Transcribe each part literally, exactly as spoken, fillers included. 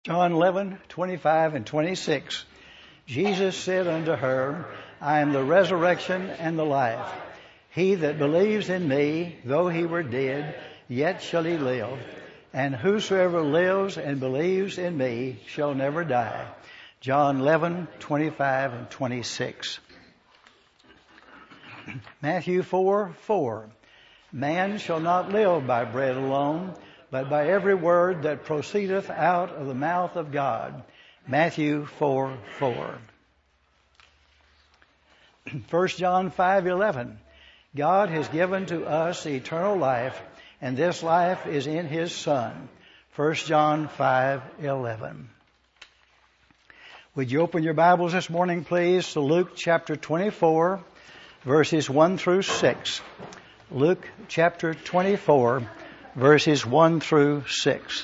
John eleven, twenty-five and twenty-six. Jesus said unto her, I am the resurrection and the life. He that believes in me, though he were dead, yet shall he live. And whosoever lives and believes in me shall never die. John eleven, twenty-five and twenty-six. Matthew four, four. Man shall not live by bread alone, but by every word that proceedeth out of the mouth of God. Matthew four, four. First John five, eleven. God has given to us eternal life, and this life is in His Son. First John five, eleven. Would you open your Bibles this morning, please, to Luke chapter twenty-four, verses one through six. Luke chapter twenty-four, verses one through six.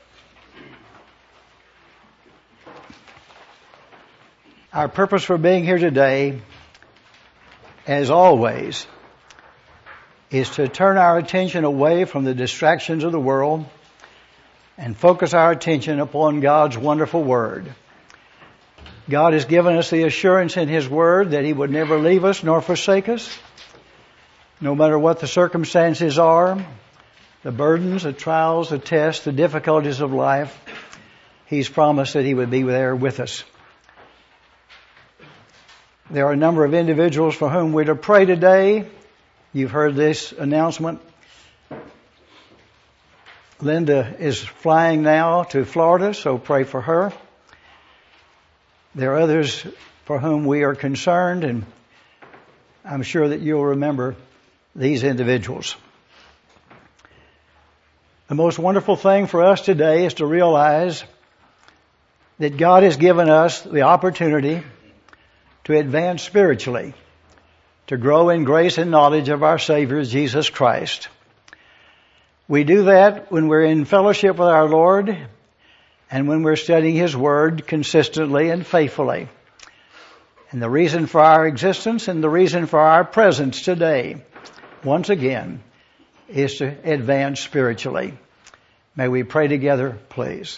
Our purpose for being here today, as always, is to turn our attention away from the distractions of the world and focus our attention upon God's wonderful Word. God has given us the assurance in His Word that He would never leave us nor forsake us, no matter what the circumstances are, the burdens, the trials, the tests, the difficulties of life. He's promised that He would be there with us. There are a number of individuals for whom we're to pray today. You've heard this announcement. Linda is flying now to Florida, so pray for her. There are others for whom we are concerned, and I'm sure that you'll remember these individuals. The most wonderful thing for us today is to realize that God has given us the opportunity to advance spiritually, to grow in grace and knowledge of our Savior, Jesus Christ. We do that when we're in fellowship with our Lord and when we're studying His Word consistently and faithfully. And the reason for our existence and the reason for our presence today, once again, is to advance spiritually. May we pray together, please.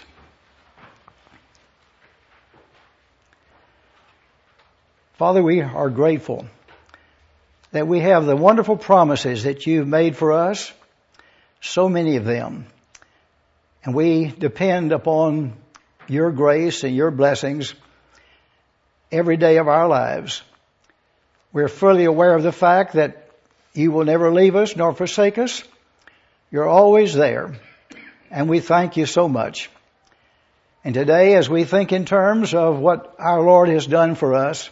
Father, we are grateful that we have the wonderful promises that You've made for us, so many of them. And we depend upon Your grace and Your blessings every day of our lives. We're fully aware of the fact that You will never leave us nor forsake us. You're always there. And we thank You so much. And today, as we think in terms of what our Lord has done for us,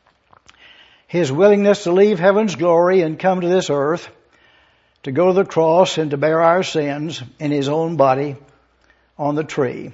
His willingness to leave heaven's glory and come to this earth, to go to the cross and to bear our sins in His own body on the tree.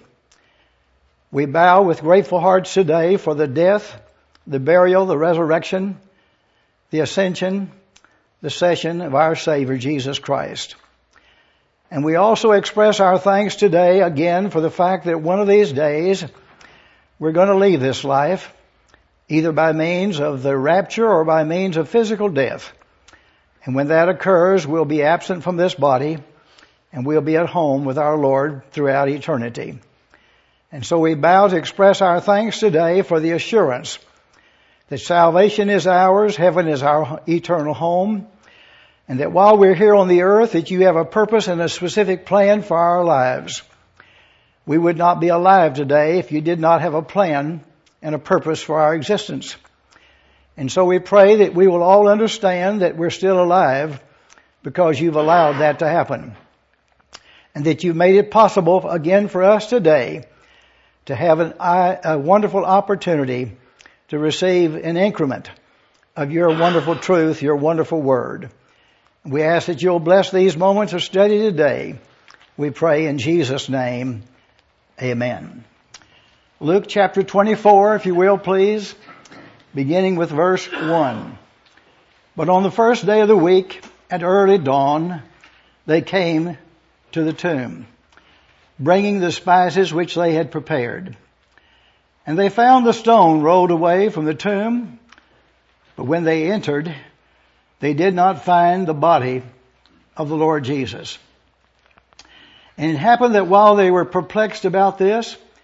We bow with grateful hearts today for the death, the burial, the resurrection, the ascension, the session of our Savior, Jesus Christ. And we also express our thanks today again for the fact that one of these days we're going to leave this life, either by means of the rapture or by means of physical death. And when that occurs, we'll be absent from this body and we'll be at home with our Lord throughout eternity. And so we bow to express our thanks today for the assurance that salvation is ours, heaven is our eternal home, and that while we're here on the earth, that You have a purpose and a specific plan for our lives. We would not be alive today if You did not have a plan and a purpose for our existence. And so we pray that we will all understand that we're still alive because You've allowed that to happen. And that You've made it possible again for us today to have an, a wonderful opportunity to receive an increment of Your wonderful truth, Your wonderful Word. We ask that You'll bless these moments of study today. We pray in Jesus' name. Amen. Luke chapter twenty-four, if you will, please, beginning with verse one. But on the first day of the week, at early dawn, they came to the tomb, bringing the spices which they had prepared. And they found the stone rolled away from the tomb, but when they entered, they did not find the body of the Lord Jesus. And it happened that while they were perplexed about this,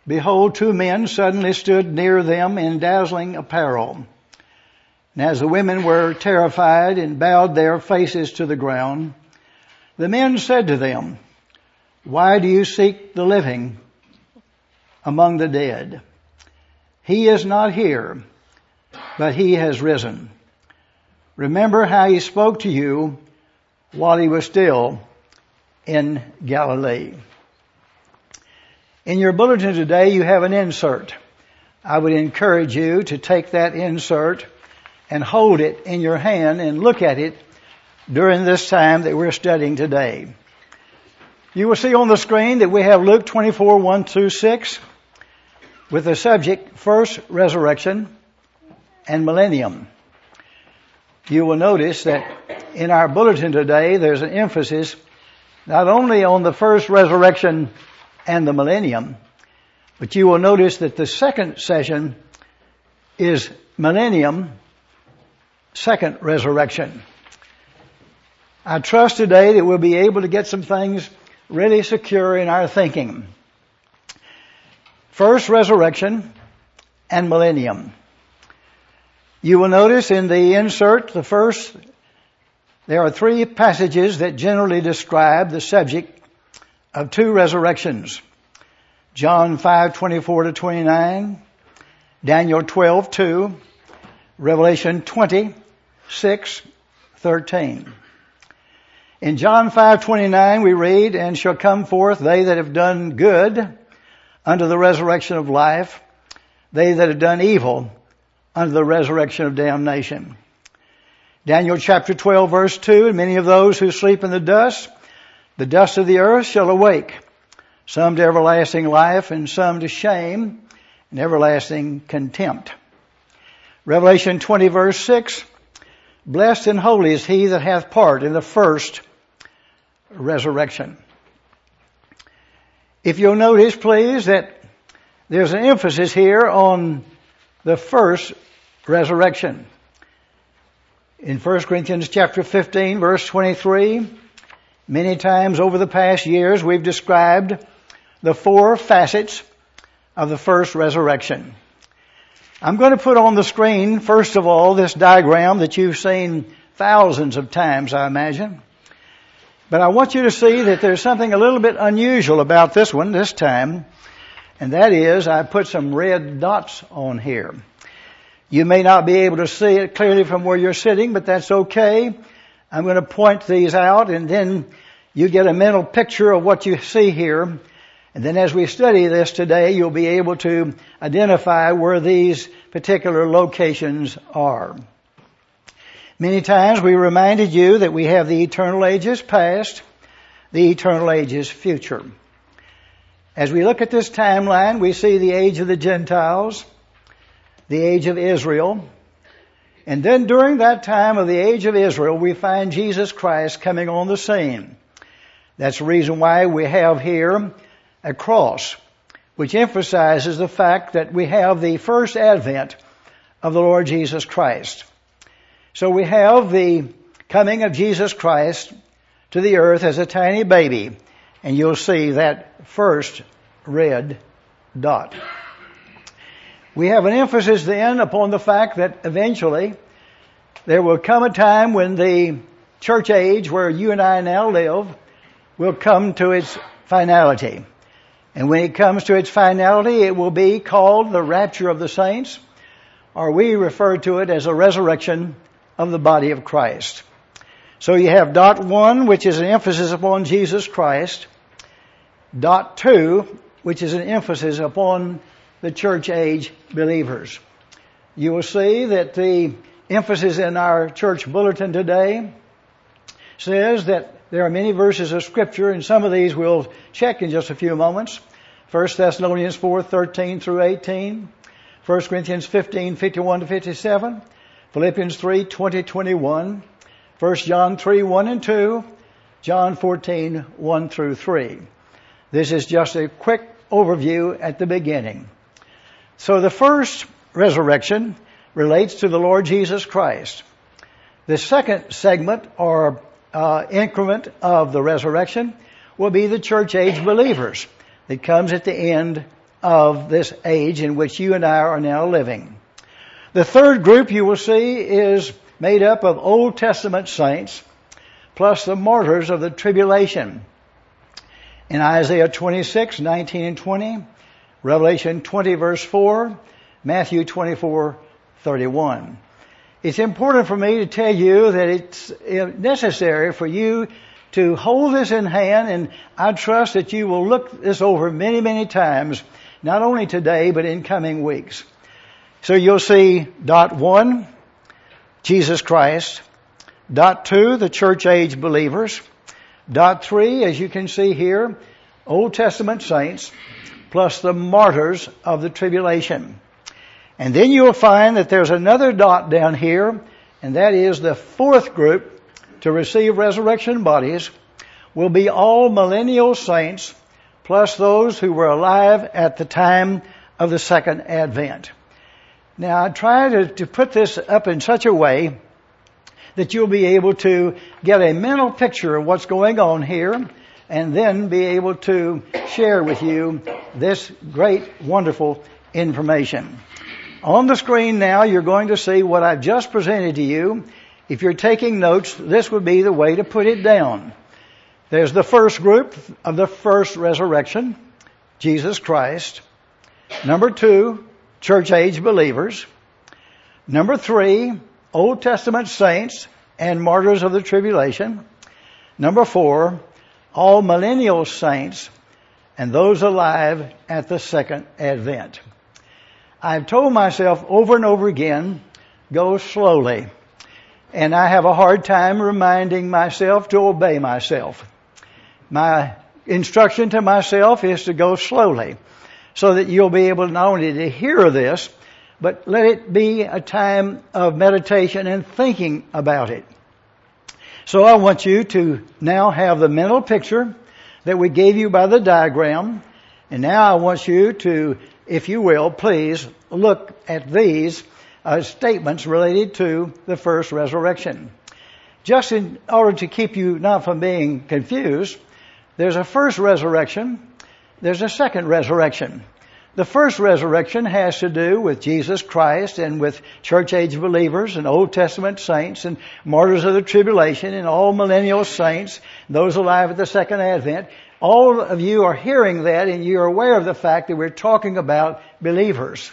behold, two men suddenly stood near them in dazzling apparel. And as the women were terrified and bowed their faces to the ground, the men said to them, why do you seek the living among the dead? He is not here, but he has risen. Remember how he spoke to you while he was still in Galilee. In your bulletin today, you have an insert. I would encourage you to take that insert and hold it in your hand and look at it during this time that we're studying today. You will see on the screen that we have Luke twenty-four, one through six, with the subject, first resurrection and millennium. You will notice that in our bulletin today, there's an emphasis not only on the first resurrection and the millennium, but you will notice that the second session is millennium, second resurrection. I trust today that we'll be able to get some things really secure in our thinking. First resurrection and millennium. You will notice in the insert, the first, there are three passages that generally describe the subject of two resurrections. John five, twenty-four to twenty-nine, Daniel twelve, two, Revelation twenty, six, thirteen. In John five, twenty-nine we read, and shall come forth they that have done good unto the resurrection of life, they that have done evil unto the resurrection of damnation. Daniel chapter twelve verse two, and many of those who sleep in the dust, the dust of the earth shall awake, some to everlasting life and some to shame and everlasting contempt. Revelation twenty verse six, blessed and holy is he that hath part in the first resurrection. If you'll notice, please, that there's an emphasis here on the first resurrection. In First Corinthians chapter fifteen, verse twenty-three, many times over the past years we've described the four facets of the first resurrection. I'm going to put on the screen, first of all, this diagram that you've seen thousands of times, I imagine. But I want you to see that there's something a little bit unusual about this one this time, and that is I put some red dots on here. You may not be able to see it clearly from where you're sitting, but that's okay. I'm going to point these out, and then you get a mental picture of what you see here. And then as we study this today, you'll be able to identify where these particular locations are. Many times we reminded you that we have the eternal ages past, the eternal ages future. As we look at this timeline, we see the age of the Gentiles, the age of Israel, and then during that time of the age of Israel, we find Jesus Christ coming on the scene. That's the reason why we have here a cross, which emphasizes the fact that we have the first advent of the Lord Jesus Christ. So we have the coming of Jesus Christ to the earth as a tiny baby, and you'll see that first red dot. We have an emphasis then upon the fact that eventually there will come a time when the church age, where you and I now live, will come to its finality. And when it comes to its finality, it will be called the rapture of the saints, or we refer to it as a resurrection of the body of Christ. So you have dot one, which is an emphasis upon Jesus Christ. Dot two, which is an emphasis upon the church age believers. You will see that the emphasis in our church bulletin today says that there are many verses of Scripture, and some of these we'll check in just a few moments. First Thessalonians four, thirteen through eighteen. First Corinthians fifteen, fifty-one to fifty-seven. Philippians three, twenty, twenty-one. First John three, one and two. John fourteen, one through three. This is just a quick overview at the beginning. So the first resurrection relates to the Lord Jesus Christ. The second segment or uh, increment of the resurrection will be the church age believers that comes at the end of this age in which you and I are now living. The third group you will see is made up of Old Testament saints plus the martyrs of the tribulation. In Isaiah twenty-six, nineteen and twenty, Revelation twenty verse four, Matthew twenty-four, thirty-one. It's important for me to tell you that it's necessary for you to hold this in hand, and I trust that you will look this over many, many times, not only today, but in coming weeks. So you'll see dot one, Jesus Christ. Dot two, the church age believers. Dot three, as you can see here, Old Testament saints, plus the martyrs of the tribulation. And then you'll find that there's another dot down here, and that is the fourth group to receive resurrection bodies will be all millennial saints, plus those who were alive at the time of the second advent. Now, I try to, to put this up in such a way that you'll be able to get a mental picture of what's going on here, and then be able to share with you this great, wonderful information. On the screen now, you're going to see what I've just presented to you. If you're taking notes, this would be the way to put it down. There's the first group of the first resurrection, Jesus Christ. Number two, church age believers. Number three, Old Testament saints and martyrs of the tribulation. Number four, all millennial saints and those alive at the second advent. I've told myself over and over again, go slowly. And I have a hard time reminding myself to obey myself. My instruction to myself is to go slowly so that you'll be able not only to hear this, but let it be a time of meditation and thinking about it. So I want you to now have the mental picture that we gave you by the diagram. And now I want you to, if you will, please look at these uh, statements related to the first resurrection. Just in order to keep you not from being confused, there's a first resurrection, there's a second resurrection. The first resurrection has to do with Jesus Christ and with church age believers and Old Testament saints and martyrs of the tribulation and all millennial saints, those alive at the second advent. All of you are hearing that, and you're aware of the fact that we're talking about believers.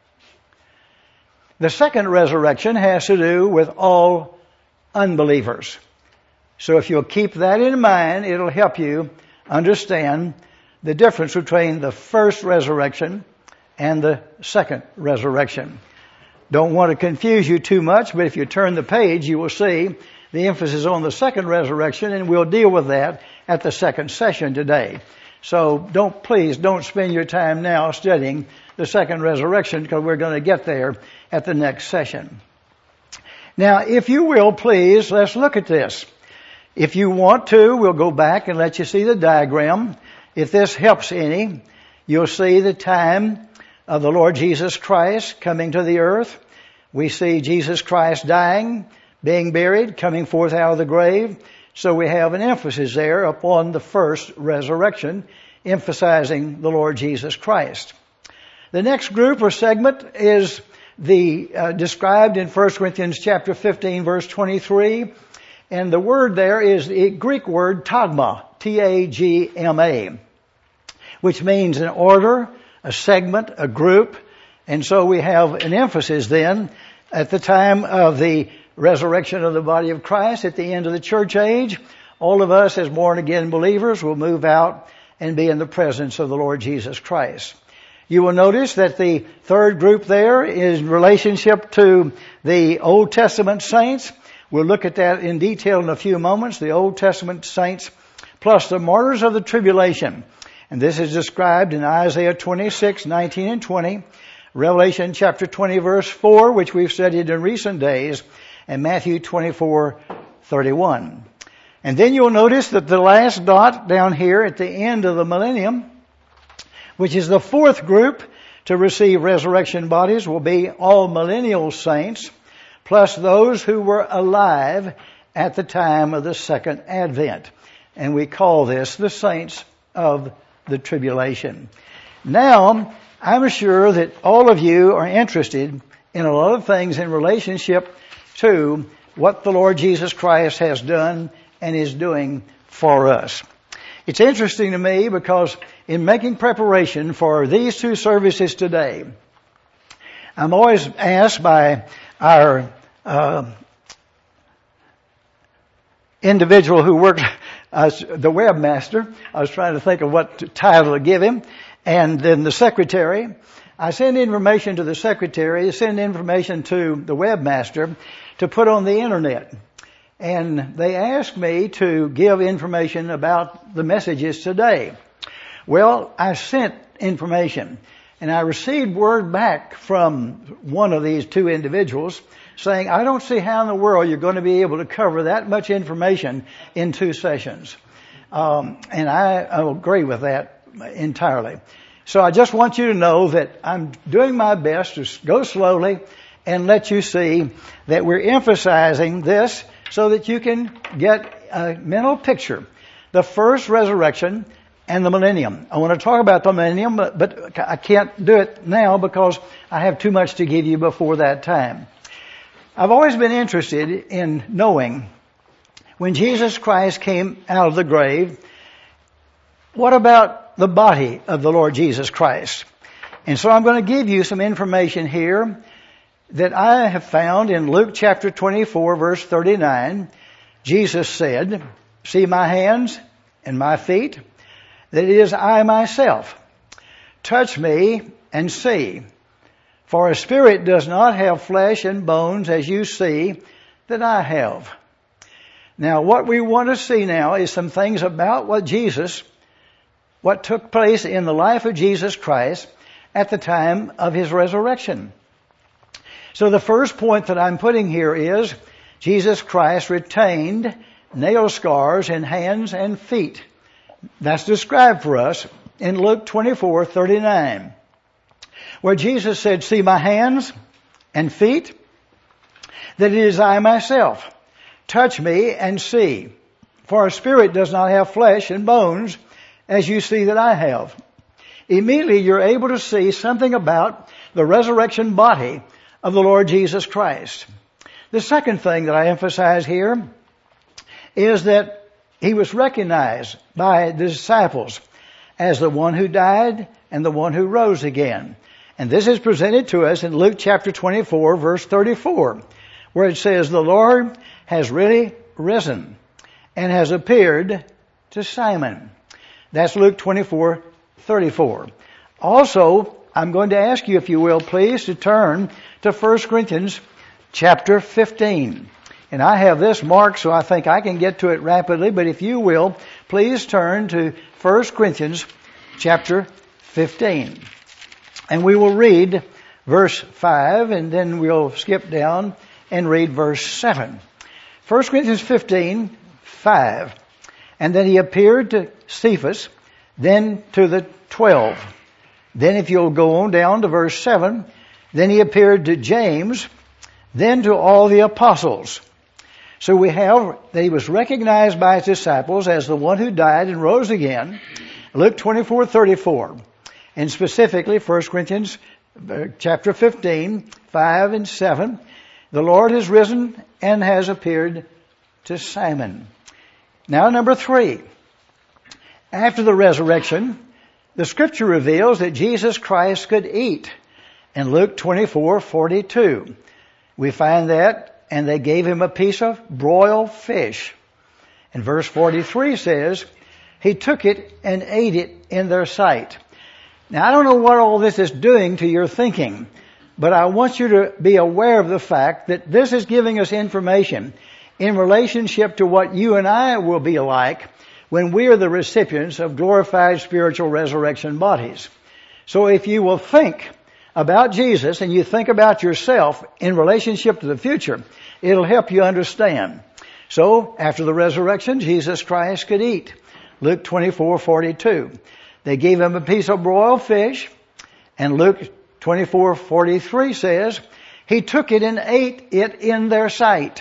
The second resurrection has to do with all unbelievers. So if you'll keep that in mind, it'll help you understand the difference between the first resurrection and the second resurrection. Don't want to confuse you too much, but if you turn the page, you will see the emphasis on the second resurrection, and we'll deal with that at the second session today. So don't, please don't spend your time now studying the second resurrection, because we're going to get there at the next session. Now, if you will, please, let's look at this. If you want to, we'll go back and let you see the diagram. If this helps any, you'll see the time of the Lord Jesus Christ coming to the earth. We see Jesus Christ dying, being buried, coming forth out of the grave. So we have an emphasis there upon the first resurrection, emphasizing the Lord Jesus Christ. The next group or segment is the uh, described in First Corinthians chapter fifteen, verse twenty-three. And the word there is the Greek word tagma, T A G M A, which means an order, a segment, a group. And so we have an emphasis then at the time of the resurrection of the body of Christ, at the end of the church age. All of us as born again believers will move out and be in the presence of the Lord Jesus Christ. You will notice that the third group there is in relationship to the Old Testament saints. We'll look at that in detail in a few moments. The Old Testament saints plus the martyrs of the tribulation. And this is described in Isaiah twenty-six, nineteen and twenty, Revelation chapter twenty verse four, which we've studied in recent days, and Matthew twenty-four, thirty-one. And then you'll notice that the last dot down here at the end of the millennium, which is the fourth group to receive resurrection bodies, will be all millennial saints, plus those who were alive at the time of the second advent. And we call this the saints of the tribulation. Now, I'm sure that all of you are interested in a lot of things in relationship to what the Lord Jesus Christ has done and is doing for us. It's interesting to me because in making preparation for these two services today, I'm always asked by our uh, individual who worked as the webmaster. I was trying to think of what title to give him. And then the secretary. I send information to the secretary, send information to the webmaster to put on the internet. And they asked me to give information about the messages today. Well, I sent information. And I received word back from one of these two individuals saying, I don't see how in the world you're going to be able to cover that much information in two sessions. Um, and I, I agree with that entirely. So I just want you to know that I'm doing my best to go slowly and let you see that we're emphasizing this so that you can get a mental picture. The first resurrection and the millennium. I want to talk about the millennium, but, but I can't do it now because I have too much to give you before that time. I've always been interested in knowing when Jesus Christ came out of the grave, what about the body of the Lord Jesus Christ? And so I'm going to give you some information here that I have found in Luke chapter twenty-four, verse thirty-nine. Jesus said, see my hands and my feet, that it is I myself. Touch me and see. For a spirit does not have flesh and bones as you see that I have. Now what we want to see now is some things about what Jesus, what took place in the life of Jesus Christ at the time of His resurrection. So the first point that I'm putting here is Jesus Christ retained nail scars in hands and feet. That's described for us in Luke twenty-four thirty-nine, where Jesus said, see my hands and feet, that it is I myself. Touch me and see. For a spirit does not have flesh and bones as you see that I have. Immediately you're able to see something about the resurrection body of the Lord Jesus Christ. The second thing that I emphasize here is that He was recognized by the disciples as the one who died and the one who rose again. And this is presented to us in Luke chapter twenty-four, verse thirty-four, where it says, the Lord has really risen and has appeared to Simon. That's Luke twenty-four thirty-four. Also, I'm going to ask you, if you will, please, to turn to First Corinthians chapter fifteen. And I have this marked, so I think I can get to it rapidly, but if you will, please turn to First Corinthians chapter fifteen. And we will read verse five, and then we'll skip down and read verse seven. First Corinthians fifteen, five. And then he appeared to Cephas, then to the twelve. Then if you'll go on down to verse seven, then he appeared to James, then to all the apostles. So we have that he was recognized by his disciples as the one who died and rose again, Luke twenty-four thirty-four. And specifically, First Corinthians chapter fifteen, five and seven, the Lord has risen and has appeared to Simon. Now number three, after the resurrection, the scripture reveals that Jesus Christ could eat. In Luke twenty-four forty-two, we find that, and they gave him a piece of broiled fish. And verse forty-three says, he took it and ate it in their sight. Now I don't know what all this is doing to your thinking, but I want you to be aware of the fact that this is giving us information in relationship to what you and I will be like when we are the recipients of glorified spiritual resurrection bodies. So if you will think about Jesus and you think about yourself in relationship to the future, it'll help you understand. So after the resurrection, Jesus Christ could eat. Luke twenty-four forty-two. They gave him a piece of broiled fish, and Luke twenty-four forty-three says, he took it and ate it in their sight.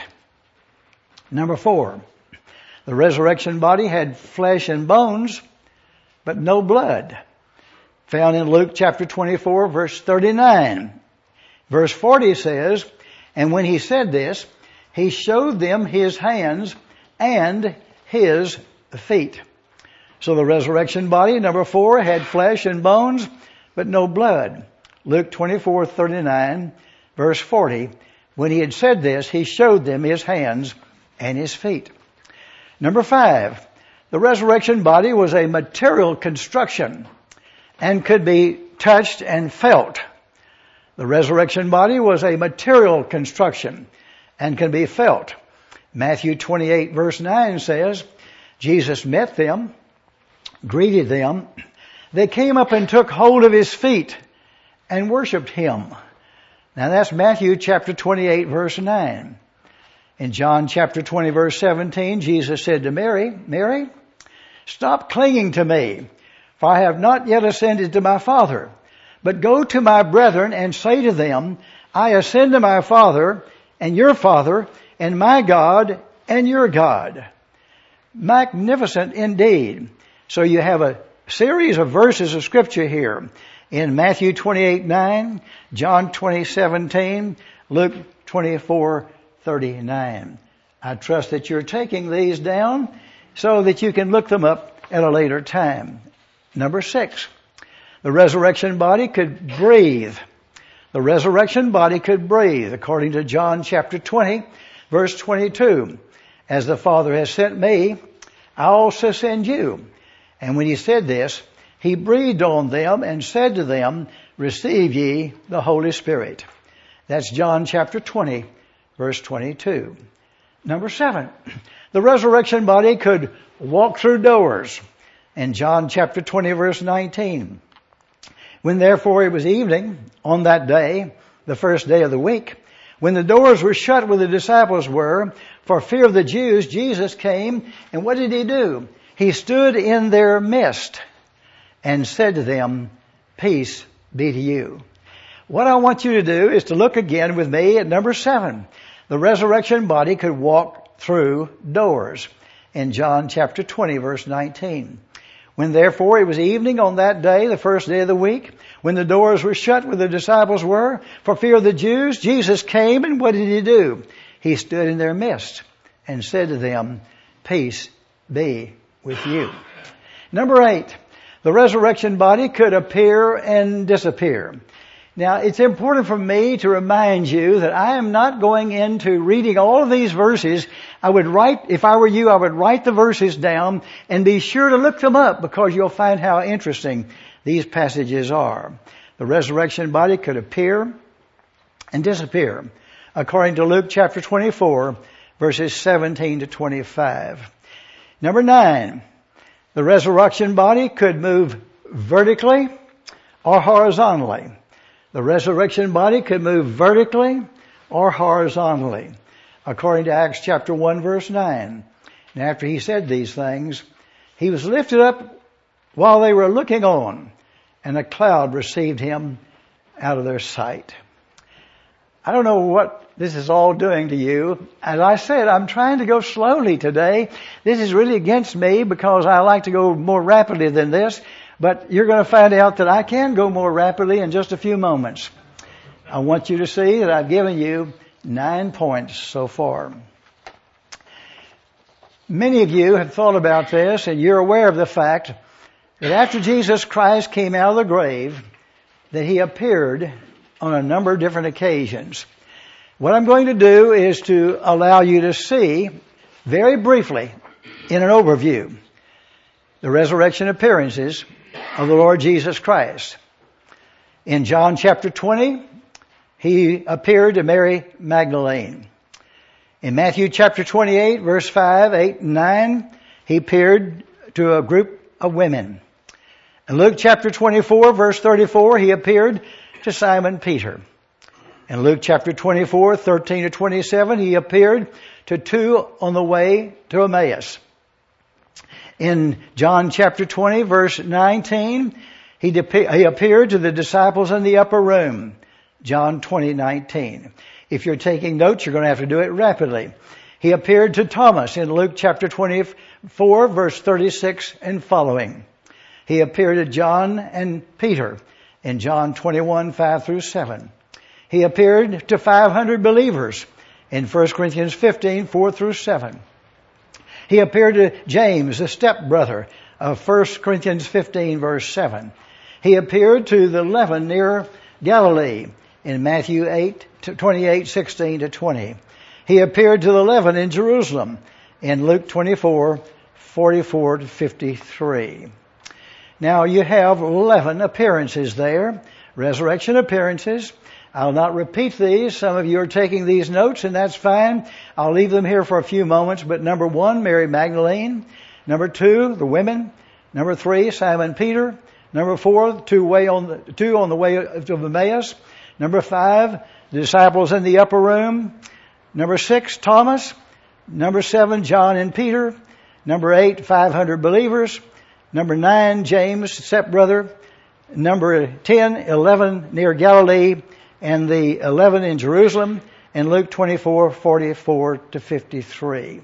Number four, the resurrection body had flesh and bones, but no blood. found in Luke chapter twenty-four, verse thirty-nine. Verse forty says, and when he said this, he showed them his hands and his feet. So the resurrection body, number four, had flesh and bones, but no blood. Luke twenty-four, thirty-nine, verse forty. When he had said this, he showed them his hands and his feet. Number five, the resurrection body was a material construction and could be touched and felt. The resurrection body was a material construction and can be felt. Matthew twenty-eight, verse nine says, Jesus met them, greeted them. They came up and took hold of his feet and worshiped him. Now that's Matthew chapter twenty-eight, verse nine. In John chapter twenty, verse seventeen, Jesus said to Mary, Mary, stop clinging to me, for I have not yet ascended to my Father. But go to my brethren and say to them, I ascend to my Father and your Father, and my God and your God. Magnificent indeed. So you have a series of verses of Scripture here in Matthew twenty-eight, nine, John twenty, seventeen, Luke twenty-four, thirty-nine. I trust that you're taking these down so that you can look them up at a later time. Number six, the resurrection body could breathe. The resurrection body could breathe, according to John chapter twenty, verse twenty-two. As the Father has sent me, I also send you. And when he said this, he breathed on them and said to them, receive ye the Holy Spirit. That's John chapter twenty, verse twenty-two. Number seven, the resurrection body could walk through doors. In John chapter twenty, verse nineteen. When therefore it was evening on that day, the first day of the week, when the doors were shut where the disciples were, for fear of the Jews, Jesus came, and what did he do? He stood in their midst and said to them, peace be to you. What I want you to do is to look again with me at number seven. The resurrection body could walk through doors. In John chapter twenty, verse nineteen. When therefore it was evening on that day, the first day of the week, when the doors were shut where the disciples were, for fear of the Jews, Jesus came, and what did he do? He stood in their midst and said to them, peace be with you. Number eight, the resurrection body could appear and disappear. Now, it's important for me to remind you that I am not going into reading all of these verses. I would write, if I were you, I would write the verses down and be sure to look them up, because you'll find how interesting these passages are. The resurrection body could appear and disappear, according to Luke chapter twenty-four, verses seventeen to twenty-five. Number nine, the resurrection body could move vertically or horizontally. The resurrection body could move vertically or horizontally, according to Acts chapter one, verse nine. And after he said these things, he was lifted up while they were looking on, and a cloud received him out of their sight. I don't know what this is all doing to you. As I said, I'm trying to go slowly today. This is really against me, because I like to go more rapidly than this. But you're going to find out that I can go more rapidly in just a few moments. I want you to see that I've given you nine points so far. Many of you have thought about this, and you're aware of the fact that after Jesus Christ came out of the grave, that he appeared on a number of different occasions. What I'm going to do is to allow you to see very briefly, in an overview, the resurrection appearances of the Lord Jesus Christ. In John chapter twenty, he appeared to Mary Magdalene. In Matthew chapter twenty-eight, verse five, eight, and nine, he appeared to a group of women. In Luke chapter twenty-four, verse thirty-four, he appeared to Simon Peter. In Luke chapter twenty-four, thirteen to twenty-seven, he appeared to two on the way to Emmaus. In John chapter twenty, verse nineteen, he, de- he appeared to the disciples in the upper room. John twenty, nineteen. If you're taking notes, you're going to have to do it rapidly. He appeared to Thomas in Luke chapter twenty-four, verse thirty-six and following. He appeared to John and Peter in John twenty-one, five through seven. He appeared to five hundred believers in First Corinthians fifteen, four through seven. He appeared to James, the stepbrother of First Corinthians fifteen, verse seven. He appeared to the eleven near Galilee in Matthew eight, twenty-eight, sixteen to twenty. He appeared to the eleven in Jerusalem in Luke twenty-four, forty-four to fifty-three. Now you have eleven appearances there, resurrection appearances. I'll not repeat these. Some of you are taking these notes, and that's fine. I'll leave them here for a few moments. But number one, Mary Magdalene. Number two, the women. Number three, Simon Peter. Number four, two way on the, two on the way of Emmaus. Number five, the disciples in the upper room. Number six, Thomas. Number seven, John and Peter. Number eight, five hundred believers. Number nine, James, stepbrother. Number ten, eleven near Galilee. And the eleven in Jerusalem, and Luke twenty-four, forty-four to fifty-three.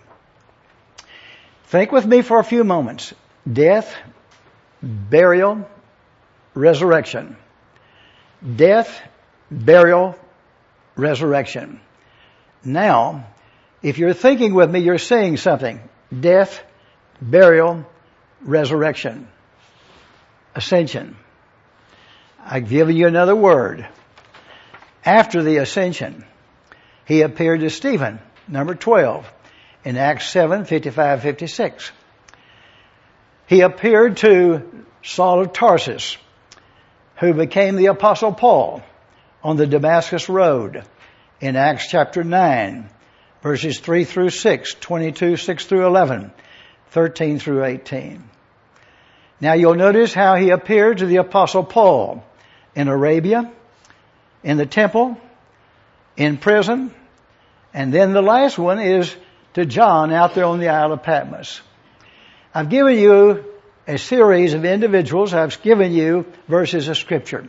Think with me for a few moments. Death, burial, resurrection. Death, burial, resurrection. Now, if you're thinking with me, you're seeing something. Death, burial, resurrection. Ascension. I've given you another word. After the ascension, he appeared to Stephen, number twelve, in Acts seven, fifty-five, fifty-six. He appeared to Saul of Tarsus, who became the Apostle Paul on the Damascus Road in Acts chapter nine, verses three through six, twenty-two, six through eleven, thirteen through eighteen. Now you'll notice how he appeared to the Apostle Paul in Arabia, in the temple, in prison, and then the last one is to John out there on the Isle of Patmos. I've given you a series of individuals. I've given you verses of Scripture.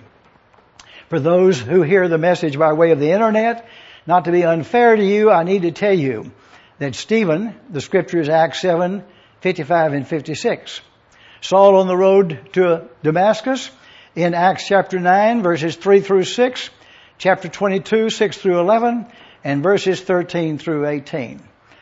For those who hear the message by way of the internet, not to be unfair to you, I need to tell you that Stephen, the Scripture is Acts seven, fifty-five and fifty-six. Saul on the road to Damascus in Acts chapter nine, verses three through six. Chapter twenty-two, six through eleven, and verses thirteen through eighteen.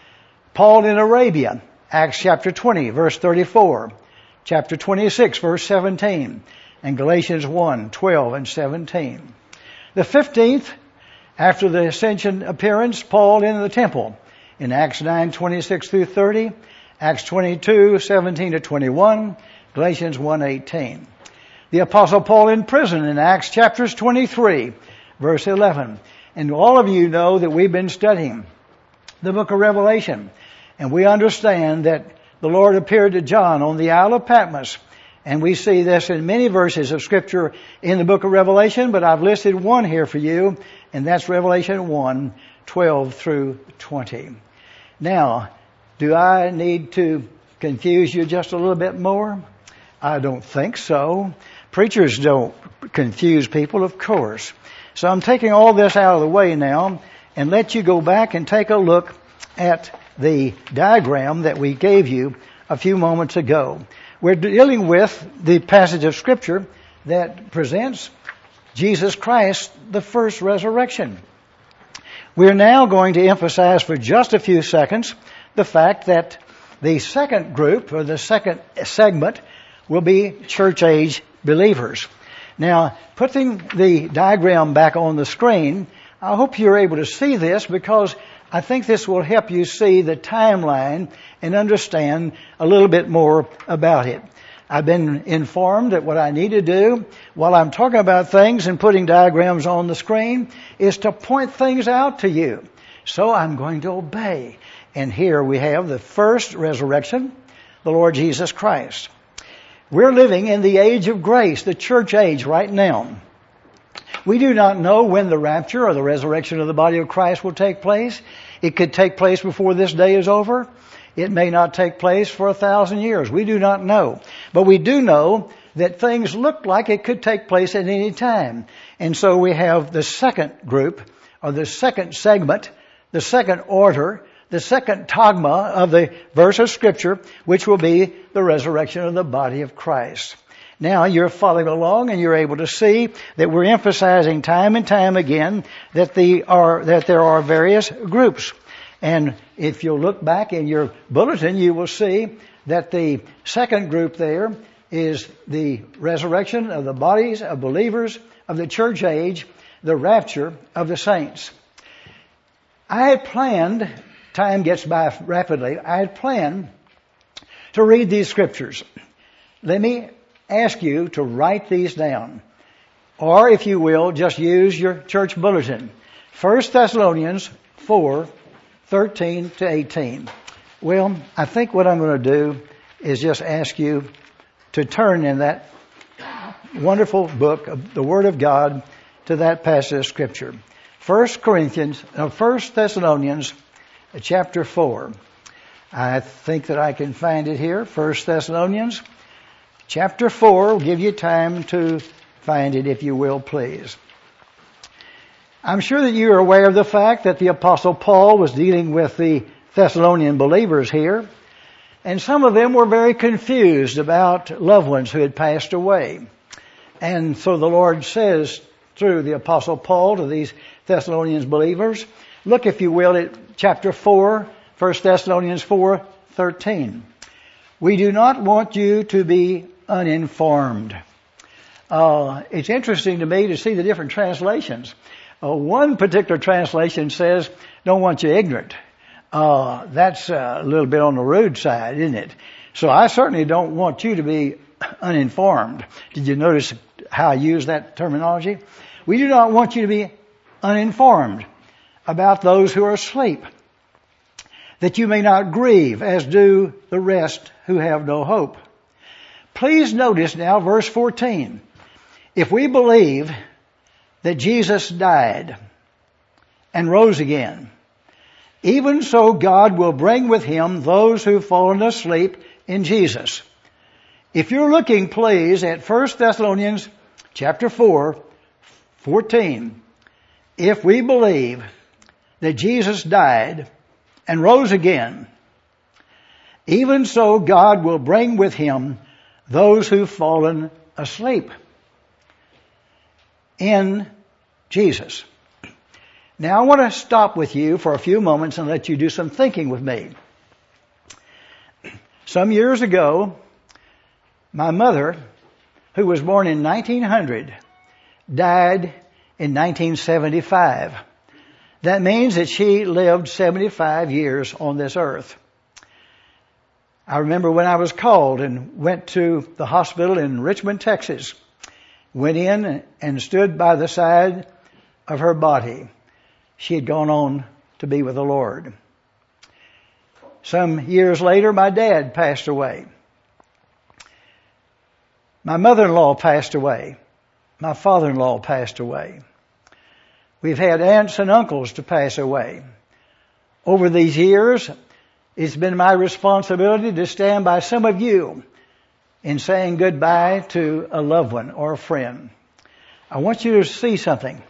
Paul in Arabia, Acts chapter twenty, verse thirty-four. Chapter twenty-six, verse seventeen. And Galatians one, twelve and seventeen. The fifteenth, after the ascension appearance, Paul in the temple in Acts nine, twenty-six through thirty. Acts twenty-two, seventeen to twenty-one. Galatians one, eighteen. The Apostle Paul in prison in Acts chapters twenty-three. Verse eleven. And all of you know that we've been studying the book of Revelation. And we understand that the Lord appeared to John on the Isle of Patmos. And we see this in many verses of Scripture in the book of Revelation, but I've listed one here for you, and that's Revelation one, twelve through twenty. Now, do I need to confuse you just a little bit more? I don't think so. Preachers don't confuse people, of course. So I'm taking all this out of the way now and let you go back and take a look at the diagram that we gave you a few moments ago. We're dealing with the passage of Scripture that presents Jesus Christ, the first resurrection. We're now going to emphasize for just a few seconds the fact that the second group, or the second segment, will be church-age believers. Now, putting the diagram back on the screen, I hope you're able to see this because I think this will help you see the timeline and understand a little bit more about it. I've been informed that what I need to do while I'm talking about things and putting diagrams on the screen is to point things out to you. So I'm going to obey. And here we have the first resurrection, the Lord Jesus Christ. We're living in the age of grace, the church age right now. We do not know when the rapture or the resurrection of the body of Christ will take place. It could take place before this day is over. It may not take place for a thousand years. We do not know. But we do know that things look like it could take place at any time. And so we have the second group, or the second segment, the second order, the second tagma of the verse of Scripture, which will be the resurrection of the body of Christ. Now you're following along and you're able to see that we're emphasizing time and time again that the are, that there are various groups. And if you'll look back in your bulletin, you will see that the second group there is the resurrection of the bodies of believers of the church age, the rapture of the saints. I had planned, time gets by rapidly, I had planned to read these scriptures. Let me ask you to write these down. Or if you will, just use your church bulletin. First Thessalonians four, thirteen to eighteen. Well, I think what I'm going to do is just ask you to turn in that wonderful book of the Word of God to that passage of Scripture. First Corinthians, no, First Thessalonians, chapter four. I think that I can find it here. First Thessalonians, chapter four. Will give you time to find it, if you will, please. I'm sure that you are aware of the fact that the Apostle Paul was dealing with the Thessalonian believers here, and some of them were very confused about loved ones who had passed away. And so the Lord says through the Apostle Paul to these Thessalonians believers, look, if you will, at chapter four, First Thessalonians four, thirteen. We do not want you to be uninformed. Uh, it's interesting to me to see the different translations. Uh, one particular translation says, don't want you ignorant. Uh, that's a little bit on the rude side, isn't it? So I certainly don't want you to be uninformed. Did you notice how I use that terminology? We do not want you to be uninformed about those who are asleep, that you may not grieve as do the rest who have no hope. Please notice now verse fourteen. If we believe that Jesus died and rose again, even so God will bring with him those who've fallen asleep in Jesus. If you're looking, please, at First Thessalonians chapter four, fourteen. If we believe that Jesus died and rose again, even so God will bring with him those who've fallen asleep in Jesus. Now I want to stop with you for a few moments and let you do some thinking with me. Some years ago, my mother, who was born in nineteen hundred, died in nineteen seventy-five. That means that she lived seventy-five years on this earth. I remember when I was called and went to the hospital in Richmond, Texas, went in and stood by the side of her body. She had gone on to be with the Lord. Some years later, my dad passed away. My mother-in-law passed away. My father-in-law passed away. We've had aunts and uncles to pass away. Over these years, it's been my responsibility to stand by some of you in saying goodbye to a loved one or a friend. I want you to see something.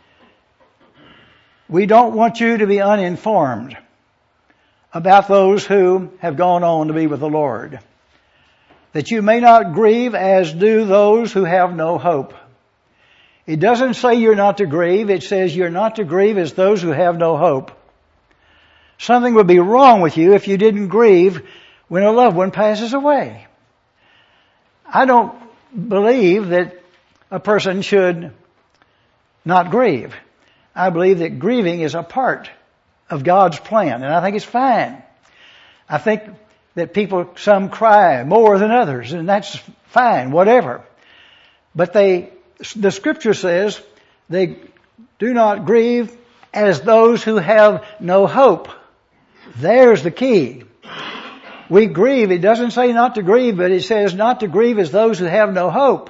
We don't want you to be uninformed about those who have gone on to be with the Lord, that you may not grieve as do those who have no hope. It doesn't say you're not to grieve. It says you're not to grieve as those who have no hope. Something would be wrong with you if you didn't grieve when a loved one passes away. I don't believe that a person should not grieve. I believe that grieving is a part of God's plan, and I think it's fine. I think that people, some cry more than others, and that's fine, whatever. But they, the Scripture says, they do not grieve as those who have no hope. There's the key. We grieve. It doesn't say not to grieve, but it says not to grieve as those who have no hope.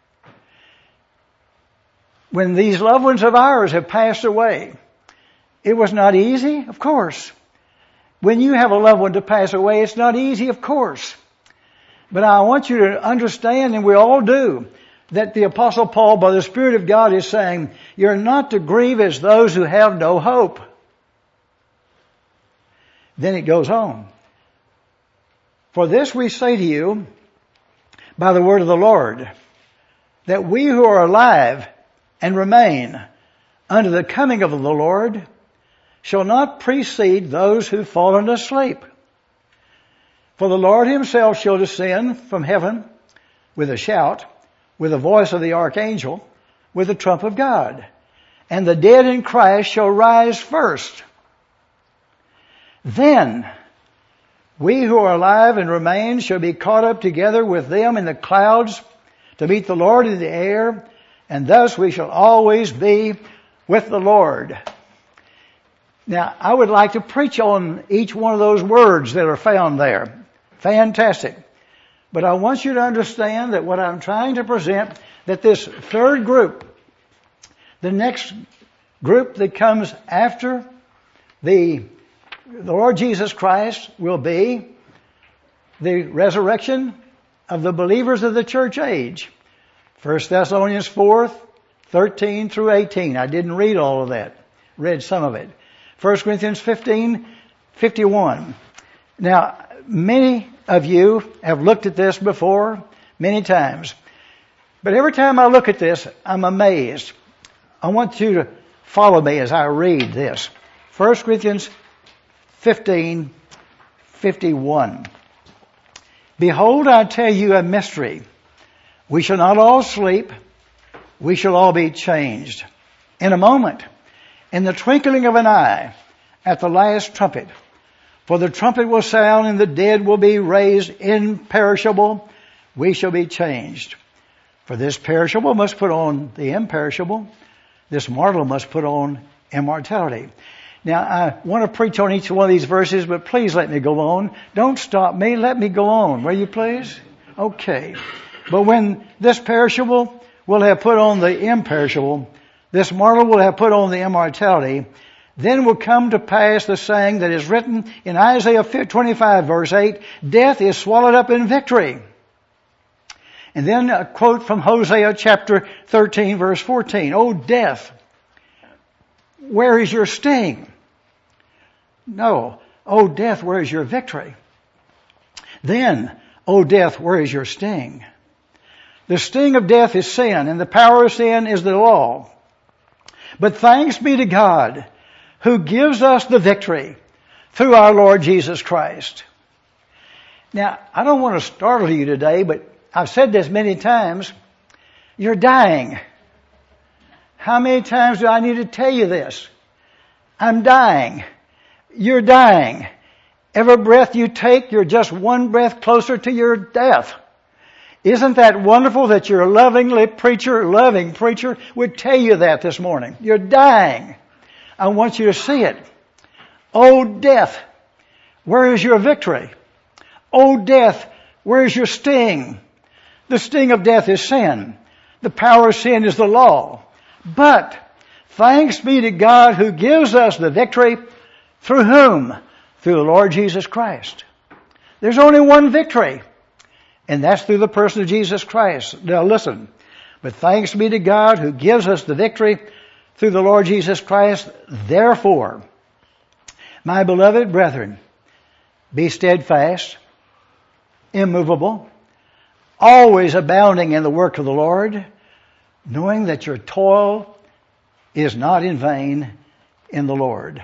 When these loved ones of ours have passed away, it was not easy, of course. When you have a loved one to pass away, it's not easy, of course. But I want you to understand, and we all do, that the Apostle Paul, by the Spirit of God, is saying, you're not to grieve as those who have no hope. Then it goes on. For this we say to you, by the word of the Lord, that we who are alive and remain unto the coming of the Lord shall not precede those who've fallen asleep. For the Lord himself shall descend from heaven with a shout, with the voice of the archangel, with the trump of God. And the dead in Christ shall rise first. Then we who are alive and remain shall be caught up together with them in the clouds to meet the Lord in the air, and thus we shall always be with the Lord. Now, I would like to preach on each one of those words that are found there. Fantastic. But I want you to understand that what I'm trying to present, that this third group, the next group that comes after the, the Lord Jesus Christ, will be the resurrection of the believers of the church age. First Thessalonians four, thirteen through eighteen. I didn't read all of that. Read some of it. First Corinthians fifteen, fifty-one. Now, many of you have looked at this before, many times. But every time I look at this, I'm amazed. I want you to follow me as I read this. First Corinthians fifteen, fifty-one. Behold, I tell you a mystery. We shall not all sleep. We shall all be changed. In a moment, in the twinkling of an eye, at the last trumpet. For the trumpet will sound, and the dead will be raised imperishable. We shall be changed. For this perishable must put on the imperishable. This mortal must put on immortality. Now, I want to preach on each one of these verses, but please let me go on. Don't stop me. Let me go on. Will you please? Okay. But when this perishable will have put on the imperishable, this mortal will have put on the immortality, then will come to pass the saying that is written in Isaiah twenty-five verse eight, death is swallowed up in victory. And then a quote from Hosea chapter thirteen verse fourteen. O death, where is your sting? No. O death, where is your victory? Then, O death, where is your sting? The sting of death is sin, and the power of sin is the law. But thanks be to God, who gives us the victory through our Lord Jesus Christ. Now, I don't want to startle you today, but I've said this many times. You're dying. How many times do I need to tell you this? I'm dying. You're dying. Every breath you take, you're just one breath closer to your death. Isn't that wonderful that your lovingly preacher, loving preacher would tell you that this morning? You're dying. I want you to see it. O death, where is your victory? O death, where is your sting? The sting of death is sin. The power of sin is the law. But thanks be to God who gives us the victory through whom? Through the Lord Jesus Christ. There's only one victory, and that's through the person of Jesus Christ. Now listen, but thanks be to God who gives us the victory through the Lord Jesus Christ. Therefore, my beloved brethren, be steadfast, immovable, always abounding in the work of the Lord, knowing that your toil is not in vain in the Lord.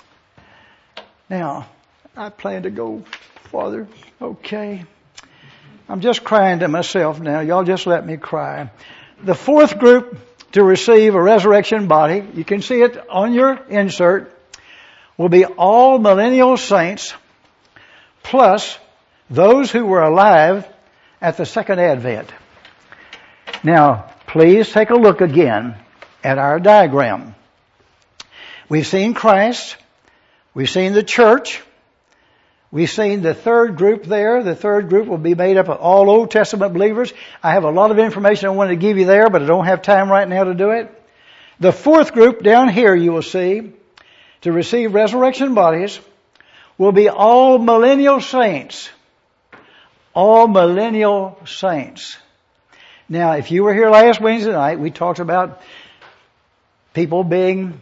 Now, I plan to go farther. Okay. I'm just crying to myself now. Y'all just let me cry. The fourth group to receive a resurrection body, you can see it on your insert, will be all millennial saints plus those who were alive at the second advent. Now, please take a look again at our diagram. We've seen Christ. We've seen the church. We've seen the third group there. The third group will be made up of all Old Testament believers. I have a lot of information I wanted to give you there, but I don't have time right now to do it. The fourth group down here you will see to receive resurrection bodies will be all millennial saints. All millennial saints. Now, if you were here last Wednesday night, we talked about people being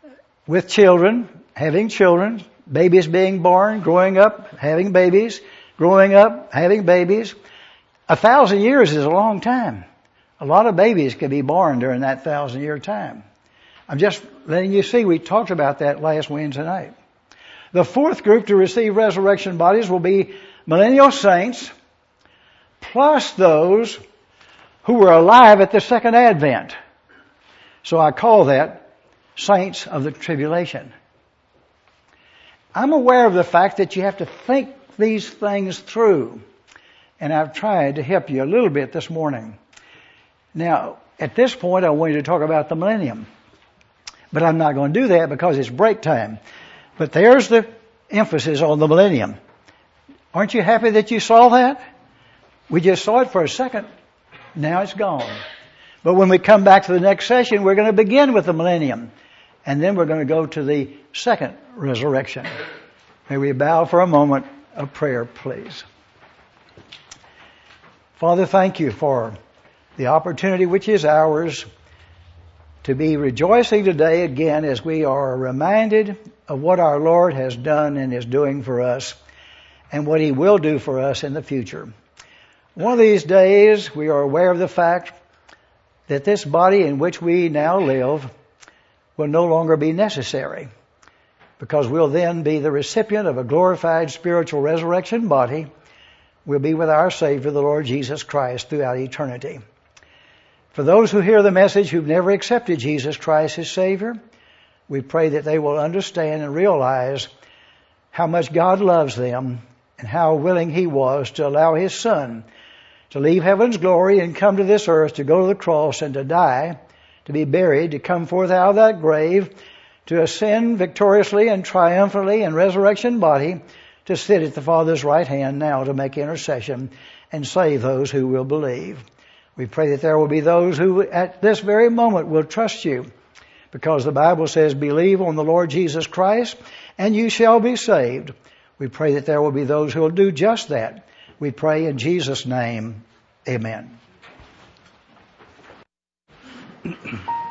with children, having children, babies being born, growing up, having babies, growing up, having babies. A thousand years is a long time. A lot of babies could be born during that thousand year time. I'm just letting you see, we talked about that last Wednesday night. The fourth group to receive resurrection bodies will be millennial saints, plus those who were alive at the second advent. So I call that saints of the tribulation. I'm aware of the fact that you have to think these things through, and I've tried to help you a little bit this morning. Now, at this point, I want you to talk about the millennium. But I'm not going to do that because it's break time. But there's the emphasis on the millennium. Aren't you happy that you saw that? We just saw it for a second. Now it's gone. But when we come back to the next session, we're going to begin with the millennium. And then we're going to go to the second resurrection. May we bow for a moment of prayer, please. Father, thank you for the opportunity which is ours to be rejoicing today again as we are reminded of what our Lord has done and is doing for us and what He will do for us in the future. One of these days we are aware of the fact that this body in which we now live will no longer be necessary because we'll then be the recipient of a glorified spiritual resurrection body. We'll be with our Savior, the Lord Jesus Christ, throughout eternity. For those who hear the message who've never accepted Jesus Christ as Savior, we pray that they will understand and realize how much God loves them and how willing He was to allow His Son to leave heaven's glory and come to this earth to go to the cross and to die, to be buried, to come forth out of that grave, to ascend victoriously and triumphantly in resurrection body, to sit at the Father's right hand now to make intercession and save those who will believe. We pray that there will be those who at this very moment will trust you, because the Bible says, believe on the Lord Jesus Christ and you shall be saved. We pray that there will be those who will do just that. We pray in Jesus' name. Amen.